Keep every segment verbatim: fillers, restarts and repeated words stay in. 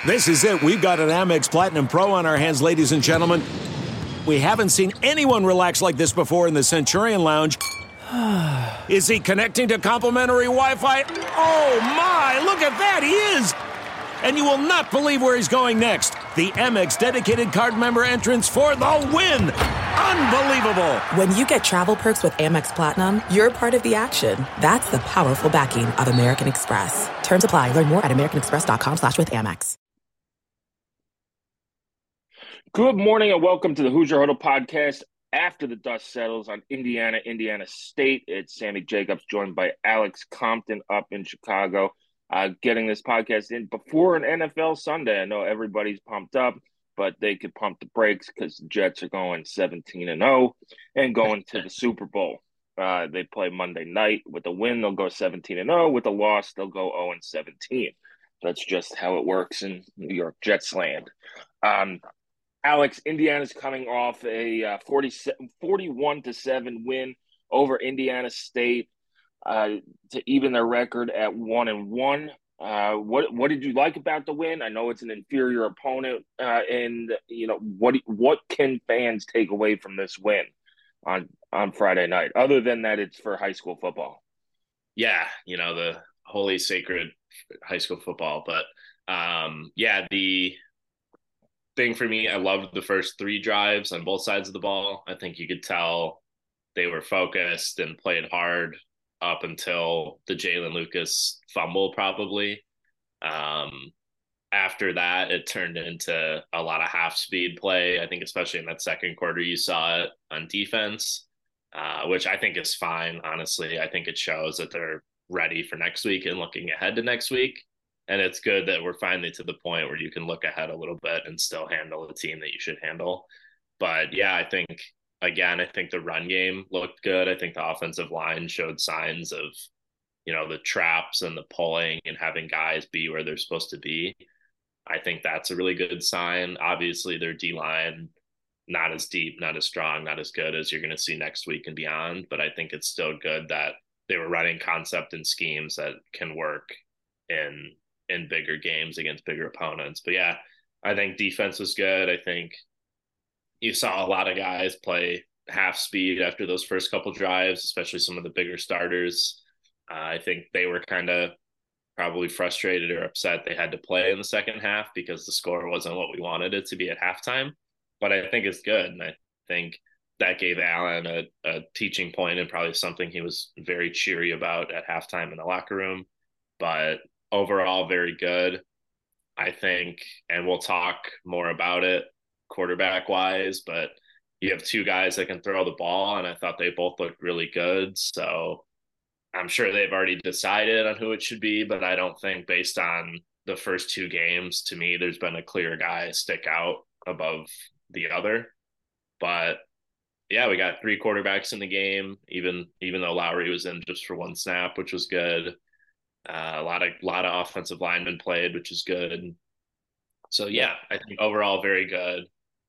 This is it. We've got an Amex Platinum Pro on our hands, ladies and gentlemen. We haven't seen anyone relax like this before in the Centurion Lounge. Is he connecting to complimentary Wi-Fi? Oh, my. Look at that. He is. And you will not believe where he's going next. The Amex dedicated card member entrance for the win. Unbelievable. When you get travel perks with Amex Platinum, you're part of the action. That's the powerful backing of American Express. Terms apply. Learn more at americanexpress.com slash with Amex. Good morning and welcome to the Hoosier Huddle podcast. After the dust settles on Indiana, Indiana State, it's Sammy Jacobs joined by Alex Compton up in Chicago. Uh, getting this podcast in before an N F L Sunday. I know everybody's pumped up, but they could pump the brakes because the Jets are going seventeen and oh and going to the Super Bowl. Uh, they play Monday night. With a win, they'll go seventeen and oh. With a loss, they'll go oh and seventeen. That's just how it works in New York Jets land. Um, Alex, Indiana's coming off a uh, forty-one to seven win over Indiana State. Uh, to even their record at one and one. Uh, what what did you like about the win? I know it's an inferior opponent, uh, and you know what what can fans take away from this win on on Friday night, other than that it's for high school football? Yeah, you know, the holy sacred high school football, but um, yeah, the thing for me, I loved the first three drives on both sides of the ball. I think you could tell they were focused and played hard up until the Jalen Lucas fumble, probably. Um, after that, it turned into a lot of half-speed play. I think especially in that second quarter, you saw it on defense, uh, which I think is fine, honestly. I think it shows that they're ready for next week and looking ahead to next week. And it's good that we're finally to the point where you can look ahead a little bit and still handle the team that you should handle. But, yeah, I think – Again, I think the run game looked good. I think the offensive line showed signs of, you know, the traps and the pulling and having guys be where they're supposed to be. I think that's a really good sign. Obviously, their D-line, not as deep, not as strong, not as good as you're going to see next week and beyond. But I think it's still good that they were running concept and schemes that can work in in bigger games against bigger opponents. But, yeah, I think defense was good. I think you saw a lot of guys play half speed after those first couple drives, especially some of the bigger starters. Uh, I think they were kind of probably frustrated or upset they had to play in the second half because the score wasn't what we wanted it to be at halftime. But I think it's good. And I think that gave Allen a, a teaching point and probably something he was very cheery about at halftime in the locker room. But overall, very good, I think. And we'll talk more about it quarterback wise, but you have two guys that can throw the ball, and I thought they both looked really good. So I'm sure they've already decided on who it should be, but I don't think based on the first two games, to me, there's been a clear guy stick out above the other. But yeah, we got three quarterbacks in the game, even even though Lowry was in just for one snap, which was good. Uh, a lot of lot of offensive linemen played, which is good. So yeah, I think overall very good.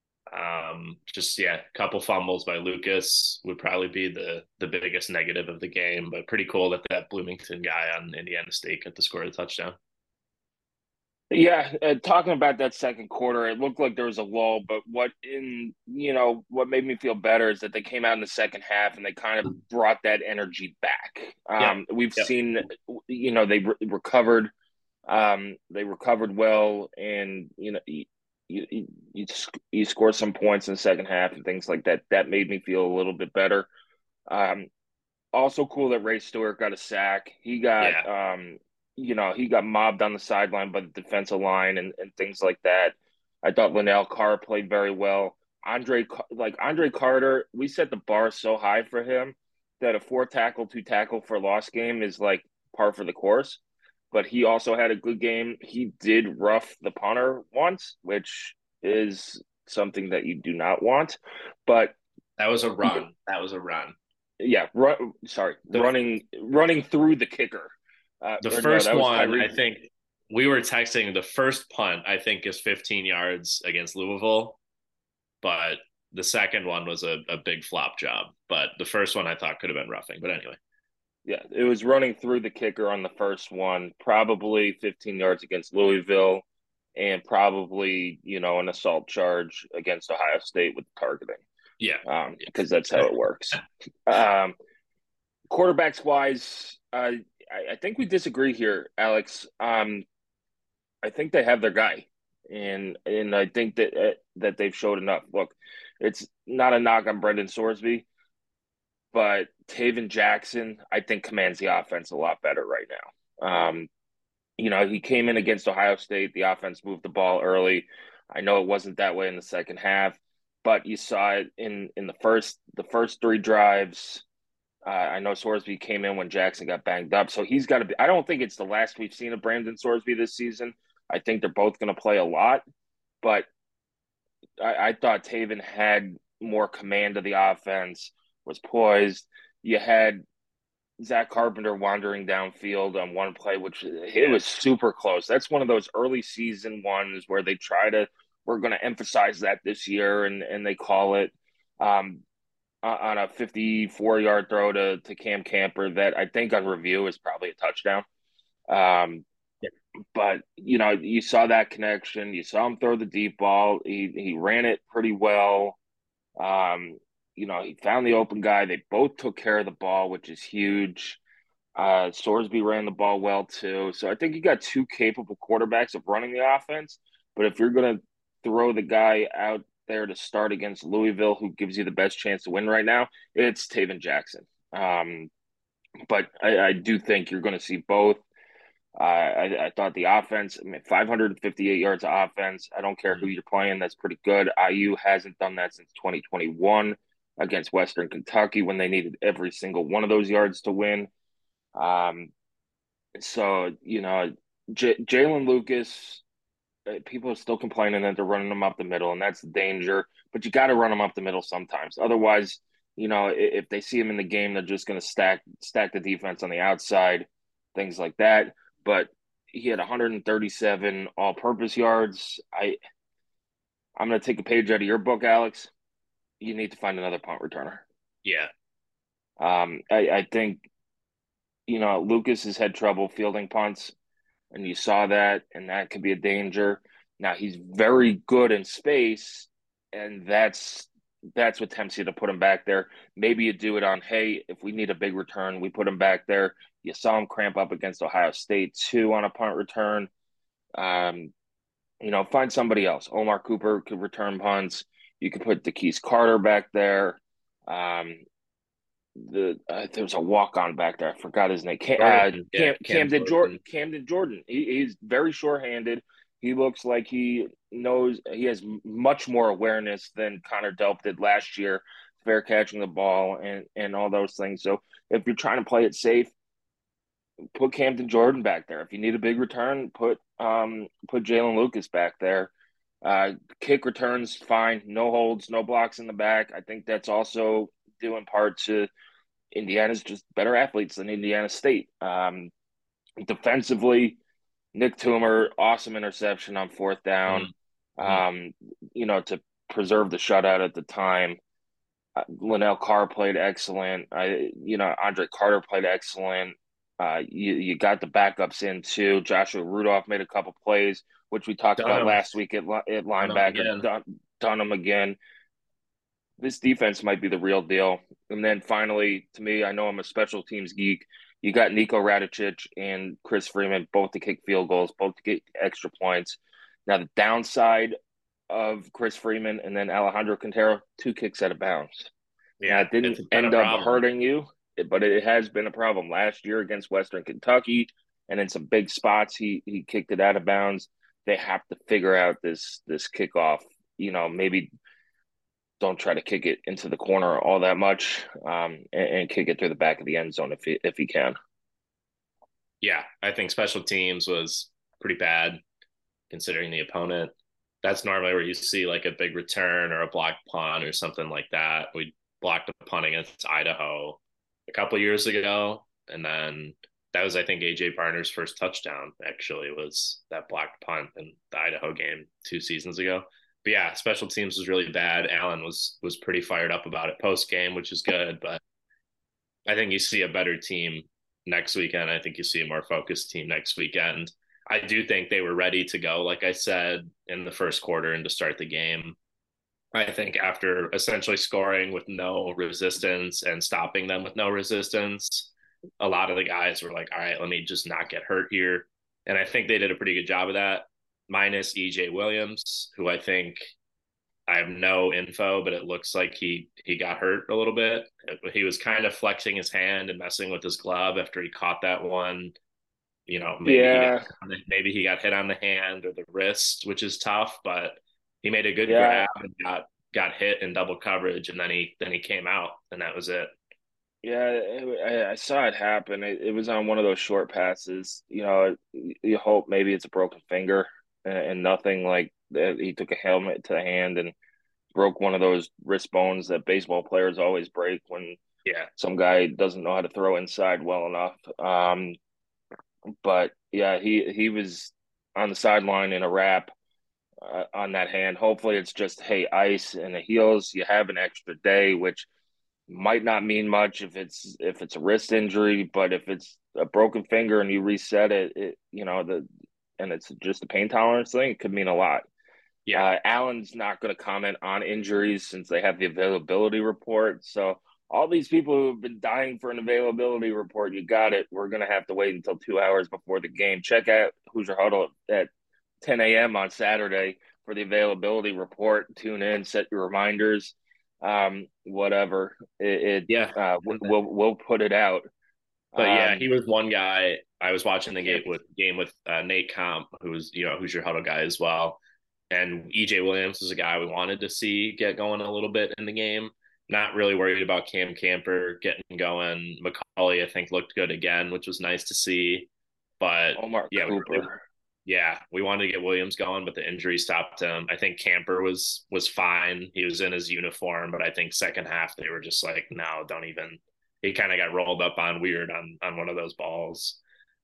Um, just, yeah, a couple fumbles by Lucas would probably be the the biggest negative of the game, but pretty cool that that Bloomington guy on Indiana State got to score a touchdown. Yeah, uh, talking about that second quarter, it looked like there was a lull, but what in you know what made me feel better is that they came out in the second half and they kind of brought that energy back. Um, yeah. We've yeah. seen, you know, they re- recovered, um, they recovered well, and you know. You, You, you you score some points in the second half and things like that. That made me feel a little bit better. Um, also cool that Ray Stewart got a sack. He got, yeah. um, you know, he got mobbed on the sideline by the defensive line and, and things like that. I thought Linnell Carr played very well. Andre, like Andre Carter, we set the bar so high for him that a four tackle, two tackle for loss game is like par for the course. But he also had a good game. He did rough the punter once, which is something that you do not want. But that was a run. That was a run. Yeah, run, sorry, the, running running through the kicker. Uh, the first no, one, I think we were texting. The first punt, I think, is fifteen yards against Louisville, but the second one was a, a big flop job. But the first one I thought could have been roughing. But anyway. Yeah, it was running through the kicker on the first one, probably fifteen yards against Louisville. and probably, you know, an assault charge against Ohio State with targeting. Yeah. Um, because that's how it works. Um, quarterbacks wise, uh, I, I think we disagree here, Alex. Um, I think they have their guy, and and I think that uh, that they've showed enough. Look, it's not a knock on Brendan Sorsby, but Taven Jackson, I think, commands the offense a lot better right now. Um, you know, he came in against Ohio State. The offense moved the ball early. I know it wasn't that way in the second half, but you saw it in in the first the first three drives. Uh, I know Sorsby came in when Jackson got banged up, so he's got to be. I don't think it's the last we've seen of Brandon Sorsby this season. I think they're both going to play a lot, but I, I thought Taven had more command of the offense, was poised. You had Zach Carpenter wandering downfield on one play, which it was super close. That's one of those early season ones where they try to, we're going to emphasize that this year, and and they call it um, on a fifty-four yard throw to to Cam Camper that I think on review is probably a touchdown. Um, but you know, you saw that connection. You saw him throw the deep ball. He he ran it pretty well. Um, you know, he found the open guy. They both took care of the ball, which is huge. Uh, Sorsby ran the ball well too. So I think you got two capable quarterbacks of running the offense. But if you're going to throw the guy out there to start against Louisville, who gives you the best chance to win right now, it's Taven Jackson. Um, but I, I do think you're going to see both. Uh, I, I thought the offense, I mean, five hundred fifty-eight yards of offense. I don't care who you're playing. That's pretty good. I U hasn't done that since twenty twenty-one against Western Kentucky when they needed every single one of those yards to win. Um, so, you know, J- Jalen Lucas, uh, people are still complaining that they're running them up the middle, and that's the danger. But you got to run them up the middle sometimes. Otherwise, you know, if, if they see him in the game, they're just going to stack stack the defense on the outside, things like that. But he had one hundred thirty-seven all-purpose yards. I, I'm going to take a page out of your book, Alex. You need to find another punt returner. Yeah. Um, I, I think, you know, Lucas has had trouble fielding punts, and you saw that, and that could be a danger. Now, he's very good in space, and that's that's what tempts you to put him back there. Maybe you do it on, hey, if we need a big return, we put him back there. You saw him cramp up against Ohio State, too, on a punt return. Um, you know, find somebody else. Omar Cooper could return punts. You could put DeKeys Carter back there. Um, the uh, there was a walk on back there. I forgot his name. Cam, uh, Cam, yeah, Cam Camden Jordan. Jordan. Camden Jordan. He, he's very sure-handed. He looks like he knows. He has much more awareness than Connor Delp did last year, fair catching the ball and and all those things. So if you're trying to play it safe, put Camden Jordan back there. If you need a big return, put um put Jalen Lucas back there. Uh, kick returns fine, no holds, no blocks in the back. I think that's also due in part to Indiana's just better athletes than Indiana State. Um, defensively, Nick Toomer, awesome interception on fourth down. Mm-hmm. Um, you know, to preserve the shutout at the time. Uh, Linnell Carr played excellent. I, you know, Andre Carter played excellent. Uh, you, you got the backups in too. Joshua Rudolph made a couple plays, which we talked Dunham. about last week at, at linebacker. Done, done them again. This defense might be the real deal. And then finally, to me, I know I'm a special teams geek. You got Nico Radicic and Chris Freeman, both to kick field goals, both to get extra points. Now, the downside of Chris Freeman and then Alejandro Quintero, two kicks out of bounds. Yeah, now, it didn't end up hurting you, but it has been a problem. Last year against Western Kentucky, and in some big spots, he he kicked it out of bounds. They have to figure out this this kickoff. You know, maybe don't try to kick it into the corner all that much, um, and, and kick it through the back of the end zone if he, if he can. Yeah, I think special teams was pretty bad considering the opponent. That's normally where you see like a big return or a blocked punt or something like that. We blocked a punt against Idaho a couple of years ago, and then that was, I think, A J Barner's first touchdown, actually, was that blocked punt in the Idaho game two seasons ago. But yeah, special teams was really bad. Allen was was pretty fired up about it post game, which is good. But I think you see a better team next weekend. I think you see a more focused team next weekend. I do think they were ready to go, like I said, in the first quarter and to start the game. I think after essentially scoring with no resistance and stopping them with no resistance, a lot of the guys were like, all right, let me just not get hurt here. And I think they did a pretty good job of that, minus E J Williams, who I think I have no info, but it looks like he he got hurt a little bit. He was kind of flexing his hand and messing with his glove after he caught that one. You know, maybe Yeah. he got maybe he got hit on the hand or the wrist, which is tough, but he made a good Yeah. grab and got got hit in double coverage, and then he then he came out, and that was it. Yeah, it, I, I saw it happen. It, it was on one of those short passes. You know, you hope maybe it's a broken finger and, and nothing like that. He took a helmet to the hand and broke one of those wrist bones that baseball players always break when Yeah, some guy doesn't know how to throw inside well enough. Um, but yeah, he he was on the sideline in a wrap uh, on that hand. Hopefully, it's just hey ice and it heals. You have an extra day, which might not mean much if it's if it's a wrist injury, but if it's a broken finger and you reset it, it you know the and it's just a pain tolerance thing, it could mean a lot. yeah, Uh, Allen's not going to comment on injuries since they have the availability report. So all these people who have been dying for an availability report, you got it. We're going to have to wait until two hours before the game. Check out Hoosier Huddle at ten a.m. on Saturday for the availability report. Tune in, set your reminders, um, whatever. It, yeah. it uh, we'll we'll put it out. But yeah, Um, he was one guy. I was watching the game with game with uh, Nate Comp, who's you know who's your huddle guy as well, and E J Williams was a guy we wanted to see get going a little bit in the game. Not really worried about Cam Camper getting going. McCauley, I think, looked good again, which was nice to see. But Omar yeah, we really, Cooper. yeah, we wanted to get Williams going, but the injury stopped him. I think Camper was was fine. He was in his uniform, but I think second half they were just like, no, don't even. He kind of got rolled up on weird on on one of those balls.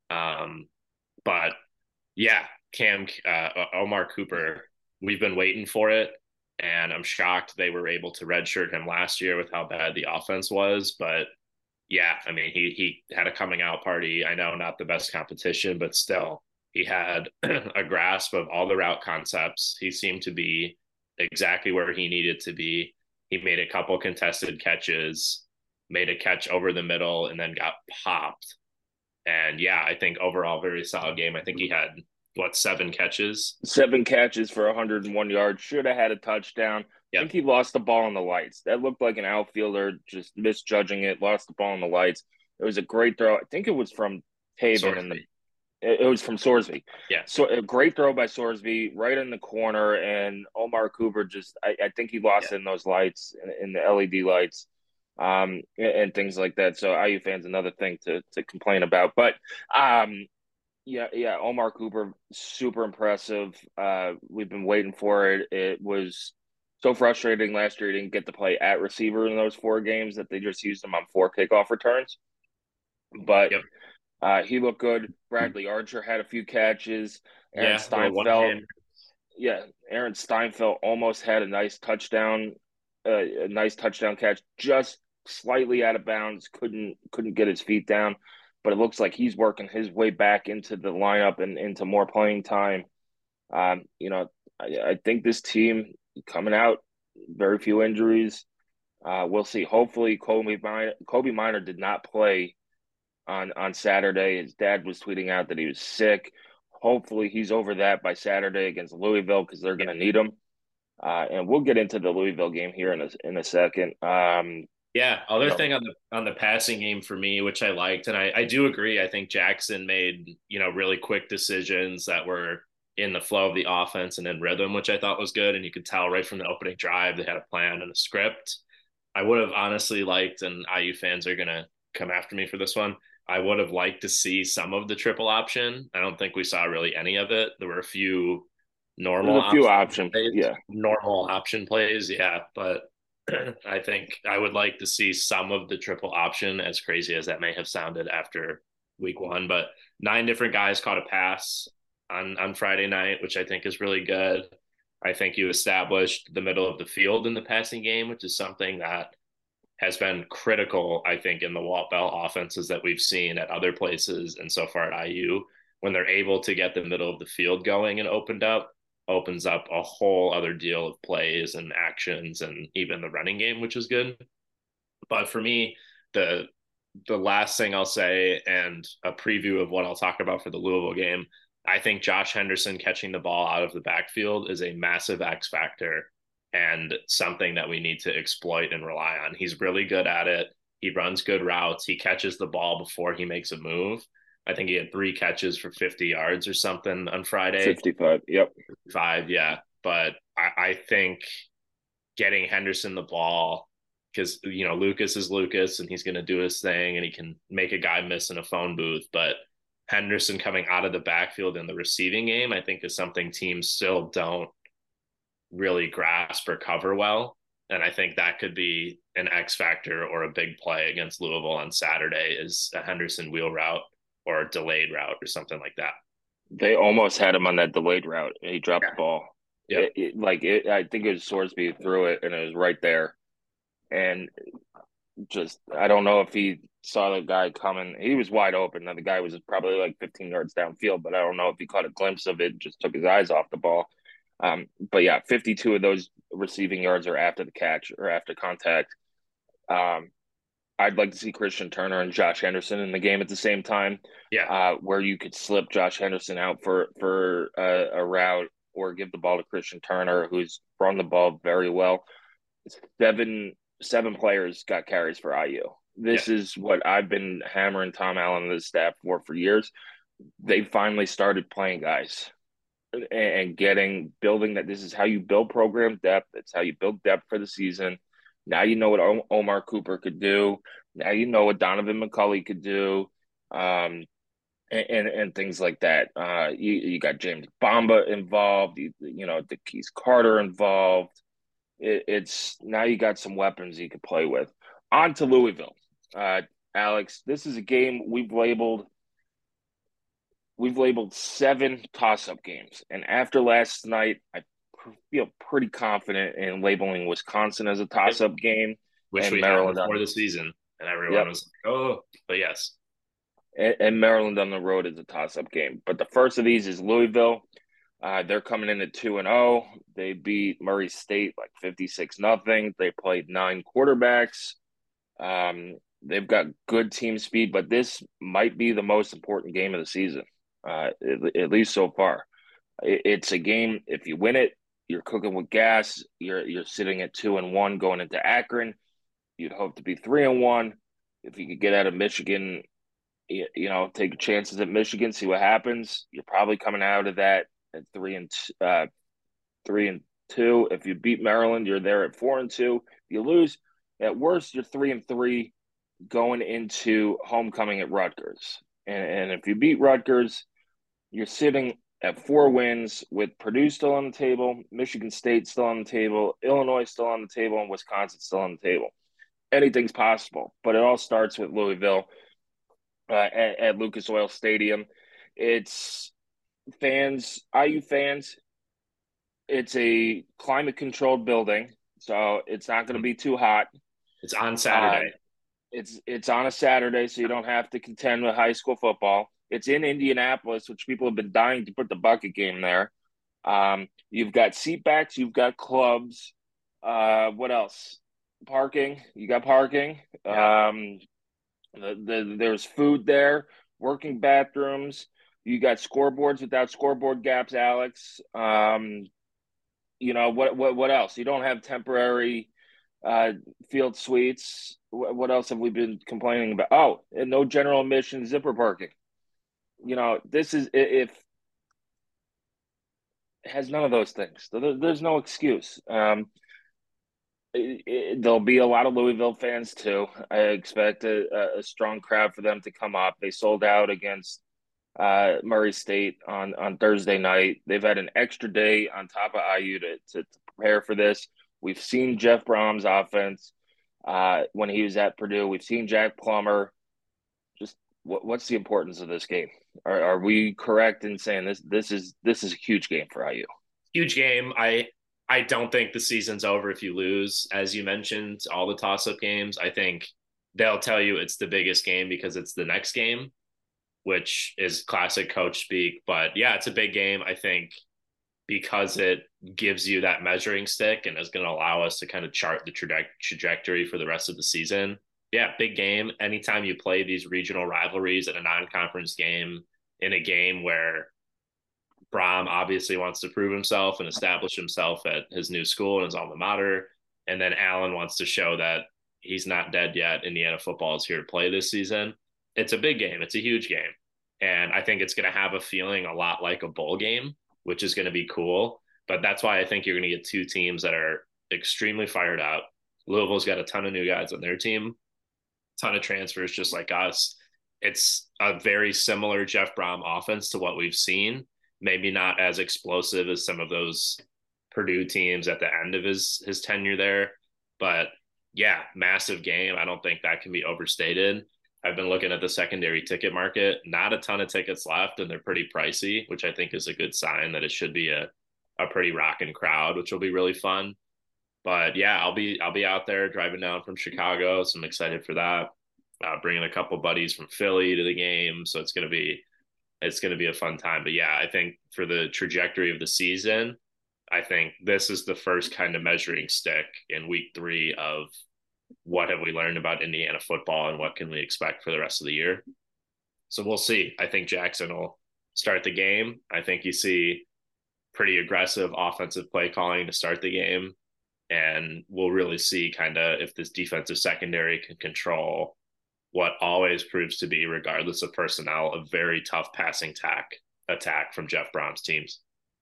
Um, but yeah, Cam uh, Omar Cooper, we've been waiting for it, and I'm shocked they were able to redshirt him last year with how bad the offense was. But yeah, I mean, he he had a coming out party. I know not the best competition, but still, he had a grasp of all the route concepts. He seemed to be exactly where he needed to be. He made a couple contested catches, made a catch over the middle, and then got popped. And yeah, I think overall very solid game. I think he had what seven catches. Seven catches for one hundred one yards. Should have had a touchdown. I Yep. think he lost the ball in the lights. That looked like an outfielder just misjudging it. Lost the ball in the lights. It was a great throw. I think it was from Taven, and the it was from Sorsby. Yeah. So a great throw by Sorsby right in the corner, and Omar Cooper just I, I think he lost Yeah. in those lights in, in the L E D lights, um, and, and things like that. So I U fans another thing to to complain about, but um, yeah, yeah, Omar Cooper, super impressive. Uh, we've been waiting for it. It was so frustrating last year he didn't get to play at receiver in those four games that they just used him on four kickoff returns. But Yep. uh, he looked good. Bradley Archer had a few catches. Aaron Yeah. Steinfeld, yeah, Aaron Steinfeld almost had a nice touchdown, uh, a nice touchdown catch, just slightly out of bounds. Couldn't couldn't get his feet down, but it looks like he's working his way back into the lineup and into more playing time. Um, you know, I, I think this team coming out, very few injuries. Uh, we'll see. Hopefully, Kobe Minor, Kobe Minor did not play on on Saturday. His dad was tweeting out that he was sick. Hopefully, he's over that by Saturday against Louisville because they're going to need him. Uh, and we'll get into the Louisville game here in a in a second. Um, Yeah. Other you know, thing on the on the passing game for me, which I liked, and I, I do agree. I think Jackson made, you know, really quick decisions that were in the flow of the offense and in rhythm, which I thought was good. And you could tell right from the opening drive they had a plan and a script. I would have honestly liked, and I U fans are gonna come after me for this one. I would have liked to see some of the triple option. I don't think we saw really any of it. There were a few normal there's a few option options. plays, Yeah, normal option plays, yeah. But I think I would like to see some of the triple option, as crazy as that may have sounded after week one. But nine different guys caught a pass on on Friday night, which I think is really good. I think you established the middle of the field in the passing game, which is something that has been critical, I think, in the Walt Bell offenses that we've seen at other places and so far at I U, when they're able to get the middle of the field going and opened up, opens up a whole other deal of plays and actions and even the running game, which is good. But for me, the the last thing I'll say and a preview of what I'll talk about for the Louisville game, I think Josh Henderson catching the ball out of the backfield is a massive X factor and something that we need to exploit and rely on. He's really good at it. He runs good routes. He catches the ball before he makes a move. I think he had three catches for fifty yards or something on Friday. fifty-five, yep. Five, yeah. But I, I think getting Henderson the ball, because, you know, Lucas is Lucas and he's going to do his thing and he can make a guy miss in a phone booth. But Henderson coming out of the backfield in the receiving game, I think is something teams still don't really grasp or cover well. And I think that could be an X factor or a big play against Louisville on Saturday is a Henderson wheel route or a delayed route or something like that. They almost had him on that delayed route. He dropped yeah. the ball. Yeah, it, it, like it, I think it was Sorsby threw it, and it was right there. And just, I don't know if he saw the guy coming. He was wide open. Now the guy was probably like fifteen yards downfield, but I don't know if he caught a glimpse of it. Just took his eyes off the ball. Um, but yeah, fifty-two of those receiving yards are after the catch or after contact. Um, I'd like to see Christian Turner and Josh Henderson in the game at the same time. Yeah, uh, where you could slip Josh Henderson out for for a, a route or give the ball to Christian Turner, who's run the ball very well. Seven seven players got carries for I U. This yeah. is what I've been hammering Tom Allen and the staff for for years. They finally started playing guys and, and getting building that. This is how you build program depth. It's how you build depth for the season. Now you know what Omar Cooper could do. Now you know what Donovan McCulley could do, um, and, and and things like that. Uh, you you got James Bamba involved. You, you know, DeKeys Carter involved. It, it's now you got some weapons you can play with. On to Louisville, uh, Alex. This is a game we've labeled. We've labeled seven toss-up games, and after last night, I feel pretty confident in labeling Wisconsin as a toss-up game. Which we Maryland had before the season, and everyone yep. was like, oh, but yes. And, and Maryland on the road is a toss-up game. But the first of these is Louisville. Uh, they're coming in at two and oh. They beat Murray State like fifty-six nothing. They played nine quarterbacks. Um, they've got good team speed, but this might be the most important game of the season, uh, at, at least so far. It, it's a game, if you win it, you're cooking with gas. You're you're sitting at two and one going into Akron. You'd hope to be three and one. If you could get out of Michigan, you, you know, take chances at Michigan, see what happens. You're probably coming out of that at three and uh, three and two. If you beat Maryland, you're there at four and two. If you lose, at worst, you're three and three going into homecoming at Rutgers. And, and if you beat Rutgers, you're sitting at four wins with Purdue still on the table, Michigan State still on the table, Illinois still on the table, and Wisconsin still on the table. Anything's possible, but it all starts with Louisville uh, at, at Lucas Oil Stadium. It's fans, I U fans, it's a climate-controlled building, so it's not going to be too hot. It's on Saturday. Uh, it's it's on a Saturday, so you don't have to contend with high school football. It's in Indianapolis, which people have been dying to put the bucket game there. Um, you've got seatbacks, you've got clubs. Uh, what else? Parking. You got parking. Yeah. Um, the, the, there's food there, working bathrooms. You got scoreboards without scoreboard gaps, Alex. Um, you know, what, what, what else? You don't have temporary uh, field suites. What, what else have we been complaining about? Oh, and no general admission zipper parking. You know, this is if it has none of those things. There's no excuse. Um, it, it, there'll be a lot of Louisville fans too. I expect a, a strong crowd for them to come up. They sold out against uh, Murray State on, on Thursday night. They've had an extra day on top of I U to, to, to prepare for this. We've seen Jeff Brom's offense uh, when he was at Purdue. We've seen Jack Plummer. Just what, what's the importance of this game? Are, are we correct in saying this? This is this is a huge game for I U. Huge game. I I don't think the season's over if you lose. As you mentioned, all the toss-up games. I think they'll tell you it's the biggest game because it's the next game. which is classic coach speak. But yeah, it's a big game. I think because it gives you that measuring stick and is going to allow us to kind of chart the traje- trajectory for the rest of the season. Yeah, big game. Anytime you play these regional rivalries at a non-conference game, in a game where Brom obviously wants to prove himself and establish himself at his new school and his alma mater, and then Allen wants to show that he's not dead yet. Indiana football is here to play this season. It's a big game. It's a huge game. And I think it's going to have a feeling a lot like a bowl game, which is going to be cool. But that's why I think you're going to get two teams that are extremely fired up. Louisville's got a ton of new guys on their team, ton of transfers just like us. It's a very similar Jeff Brom offense to what we've seen. Maybe not as explosive as some of those Purdue teams at the end of his his tenure there. But yeah, massive game. I don't think that can be overstated. I've been looking at the secondary ticket market, not a ton of tickets left, and they're pretty pricey, which I think is a good sign that it should be a, a pretty rocking crowd, which will be really fun. But yeah, I'll be I'll be out there driving down from Chicago, so I'm excited for that. Uh, bringing a couple buddies from Philly to the game, so it's gonna be it's gonna be a fun time. But yeah, I think for the trajectory of the season, I think this is the first kind of measuring stick in week three of what have we learned about Indiana football and what can we expect for the rest of the year. So we'll see. I think Jackson will start the game. I think you see pretty aggressive offensive play calling to start the game. And we'll really see kind of if this defensive secondary can control what always proves to be, regardless of personnel, a very tough passing attack attack from Jeff Brom's teams.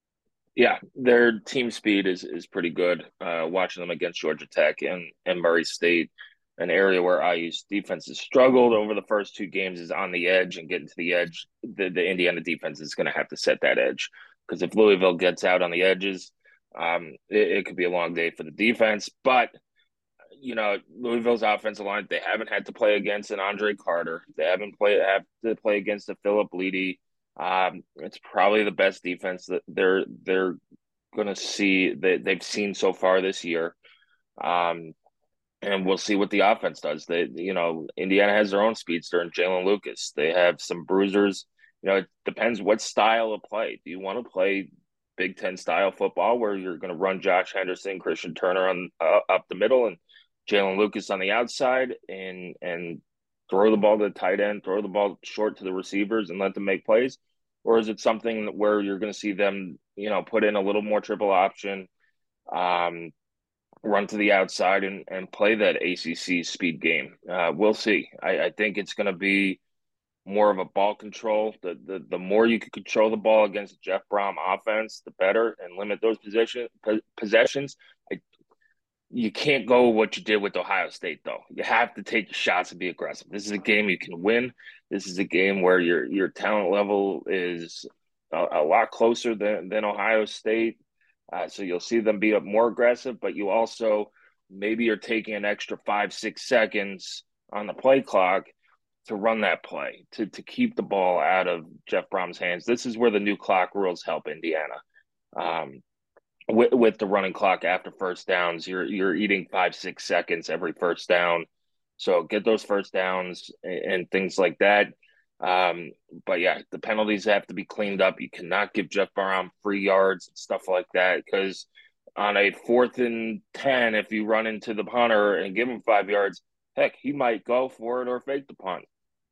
Yeah, their team speed is is pretty good. Uh, watching them against Georgia Tech and, and Murray State, an area where I U's defense has struggled over the first two games, is on the edge and getting to the edge. The, the Indiana defense is going to have to set that edge, because if Louisville gets out on the edges, um, it, it could be a long day for the defense. But you know, Louisville's offensive line, they haven't had to play against an Andre Carter. They haven't play have to play against a Philip Leedy. Um, it's probably the best defense that they're they're going to see that they've seen so far this year. Um, and we'll see what the offense does. They, you know, Indiana has their own speedster in Jalen Lucas. They have some bruisers. You know, it depends what style of play. Do you want to play Big Ten style football where you're going to run Josh Henderson, Christian Turner on uh, up the middle, and Jalen Lucas on the outside, and and throw the ball to the tight end, throw the ball short to the receivers and let them make plays? Or is it something where you're going to see them, you know, put in a little more triple option, um, run to the outside and, and play that A C C speed game? Uh, we'll see. I, I think it's going to be more of a ball control. The, the the more you can control the ball against Jeff Brom offense, the better, and limit those position, possessions. I, You can't go what you did with Ohio State, though. You have to take your shots and be aggressive. This is a game you can win. This is a game where your your talent level is a, a lot closer than, than Ohio State. Uh, so you'll see them be more aggressive, but you also maybe you're taking an extra five, six seconds on the play clock to run that play, to, to keep the ball out of Jeff Brom's hands. This is where the new clock rules help Indiana. Um, With, with the running clock after first downs, you're you're eating five, six seconds every first down. So get those first downs and, and things like that. Um, but yeah, the penalties have to be cleaned up. You cannot give Jeff Brom free yards and stuff like that, because on a fourth and ten, if you run into the punter and give him five yards, heck, he might go for it or fake the punt,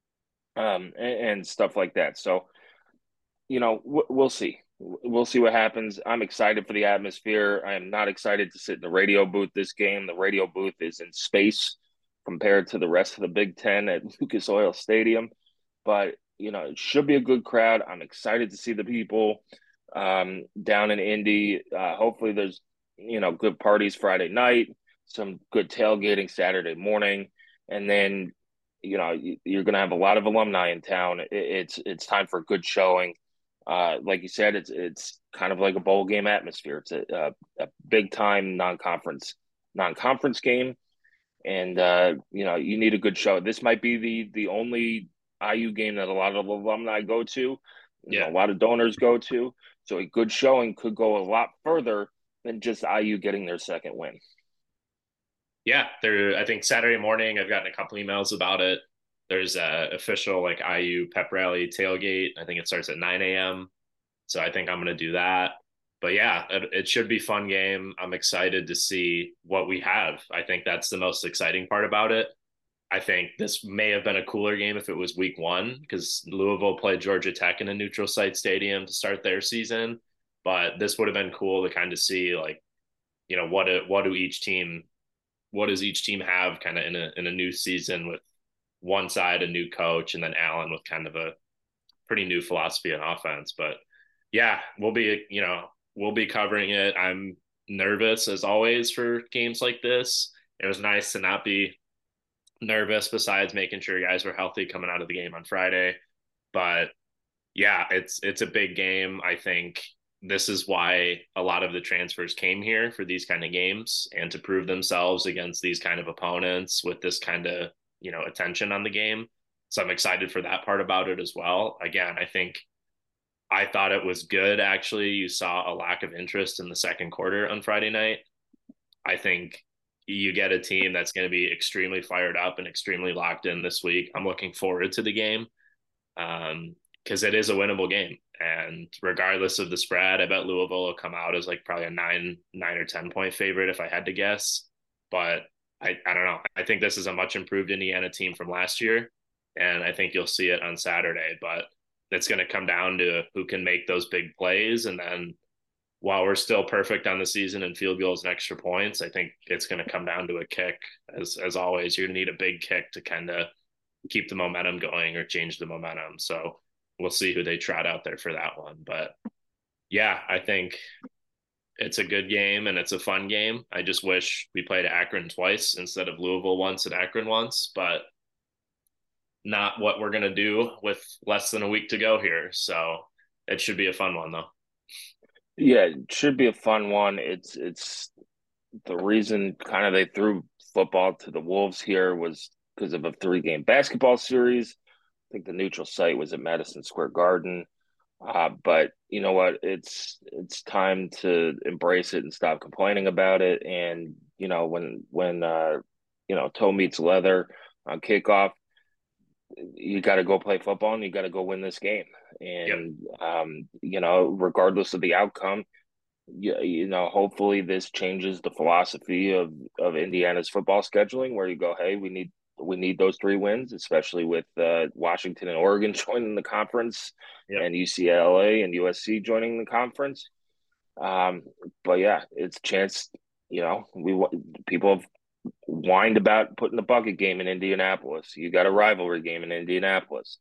um, and, and stuff like that. So, you know, w- we'll see. We'll see what happens. I'm excited for the atmosphere. I am not excited to sit in the radio booth this game. The radio booth is in space compared to the rest of the Big Ten at Lucas Oil Stadium. But, you know, it should be a good crowd. I'm excited to see the people um, down in Indy. Uh, hopefully there's, you know, good parties Friday night, some good tailgating Saturday morning. And then, you know, you're going to have a lot of alumni in town. It's, it's time for a good showing. Uh, like you said, it's it's kind of like a bowl game atmosphere. It's a, a, a big time non-conference non-conference game, and uh, you know, you need a good show. This might be the the only I U game that a lot of alumni go to, you yeah, know, a lot of donors go to. So a good showing could go a lot further than just I U getting their second win. Yeah, there. I think Saturday morning, I've gotten a couple emails about it. there's a official like I U pep rally tailgate. I think it starts at nine a.m. So I think I'm going to do that. But yeah, it, it should be a fun game. I'm excited to see what we have. I think that's the most exciting part about it. I think this may have been a cooler game if it was week one, because Louisville played Georgia Tech in a neutral site stadium to start their season. But this would have been cool to kind of see, like, you know, what, what do each team, what does each team have kind of in a, in a new season with one side, a new coach, and then Allen with kind of a pretty new philosophy on offense. But yeah, we'll be, you know, we'll be covering it. I'm nervous as always for games like this. It was nice to not be nervous, besides making sure guys were healthy coming out of the game on Friday. But yeah, it's it's a big game. I think this is why a lot of the transfers came here, for these kind of games and to prove themselves against these kind of opponents with this kind of, you know, attention on the game. So I'm excited for that part about it as well. Again, I think I thought it was good. Actually, you saw a lack of interest in the second quarter on Friday night. I think you get a team that's going to be extremely fired up and extremely locked in this week. I'm looking forward to the game um, because it is a winnable game. And regardless of the spread, I bet Louisville will come out as like probably a nine, nine or ten point favorite if I had to guess. But I, I don't know. I think this is a much improved Indiana team from last year. And I think you'll see it on Saturday. But it's going to come down to who can make those big plays. And then while we're still perfect on the season and field goals and extra points, I think it's going to come down to a kick. As as always, you're going to need a big kick to kind of keep the momentum going or change the momentum. So we'll see who they trot out there for that one. But yeah, I think it's a good game and it's a fun game. I just wish we played Akron twice instead of Louisville once and Akron once, but not what we're going to do with less than a week to go here. So it should be a fun one though. Yeah, it should be a fun one. It's it's the reason kind of they threw football to the Wolves here was because of a three-game basketball series. I think the neutral site was at Madison Square Garden. Uh, but you know what? It's it's time to embrace it and stop complaining about it. And you know, when when uh, you know, toe meets leather on kickoff, you got to go play football and you got to go win this game. And, yep. um, you know, regardless of the outcome, you, you know, hopefully this changes the philosophy of, of Indiana's football scheduling, where you go, hey, we need we need those three wins, especially with uh, Washington and Oregon joining the conference, yep. and U C L A and U S C joining the conference. Um, but yeah, it's a chance. You know, we people have whined about putting the bucket game in Indianapolis. You got a rivalry game in Indianapolis.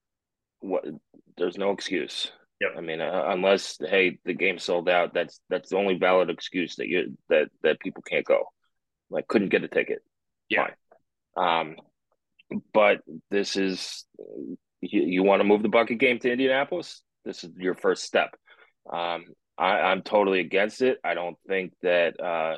What? There's no excuse. Yep. I mean, uh, unless hey, the game sold out. That's that's the only valid excuse that you that that people can't go. Like, couldn't get a ticket. Yeah. Fine. Um, but this is you, you want to move the bucket game to Indianapolis. This is your first step. Um, I, I'm totally against it. I don't think that uh,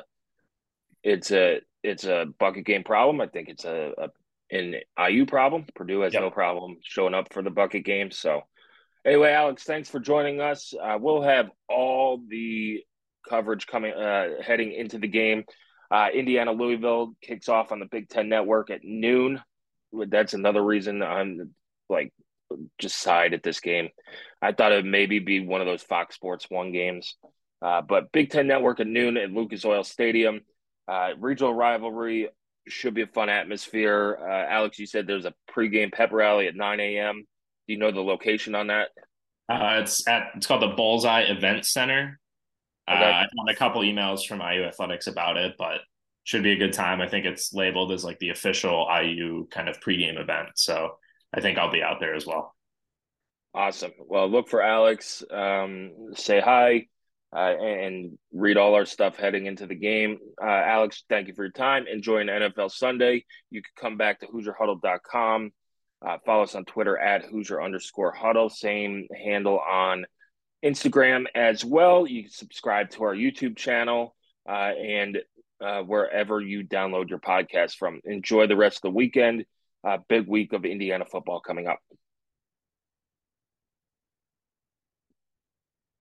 it's a it's a bucket game problem. I think it's a, a an I U problem. Purdue has yep. no problem showing up for the bucket game. So anyway, Alex, thanks for joining us. Uh, we'll have all the coverage coming uh, heading into the game. Uh, Indiana Louisville kicks off on the Big Ten Network at noon. That's another reason I'm like just side at this game. I thought it would maybe be one of those Fox Sports One games, uh, but Big Ten Network at noon at Lucas Oil Stadium. Uh, regional rivalry should be a fun atmosphere. Uh, Alex, you said there's a pregame pep rally at nine a.m. Do you know the location on that? Uh, it's at it's called the Bullseye Event Center. Okay. Uh, I got a couple emails from I U Athletics about it, but should be a good time. I think it's labeled as like the official I U kind of pregame event. So I think I'll be out there as well. Awesome. Well, look for Alex. Um, say hi. Uh, and read all our stuff heading into the game. Uh, Alex, thank you for your time. Enjoy an N F L Sunday. You can come back to Hoosier Huddle dot com. Uh, follow us on Twitter at Hoosier underscore Huddle. Same handle on Instagram as well. You can subscribe to our YouTube channel uh, and uh, wherever you download your podcast from. Enjoy the rest of the weekend. Uh, big week of Indiana football coming up.